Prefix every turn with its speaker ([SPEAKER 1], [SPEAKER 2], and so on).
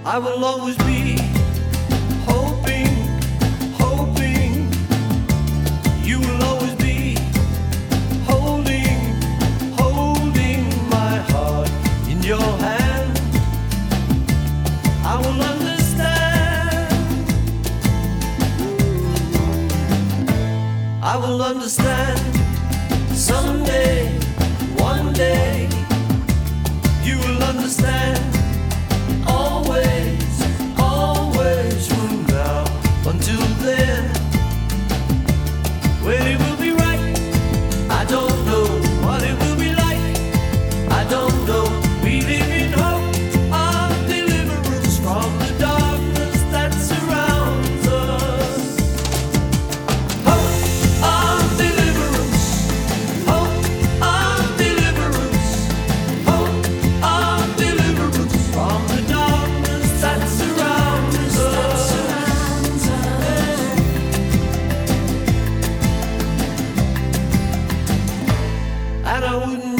[SPEAKER 1] I will always be hoping, hoping. You will always be holding, holding my heart in your hand. I will understand. I will understand someday, one day. You will understand. Always, always from now until then. When it will be right, I don't know. What it will be like, I don't know. We live in hope of deliverance from the darkness that surrounds us. Hope of deliverance, hope of deliverance, hope of deliverance from the darkness that surrounds us. And I wouldn't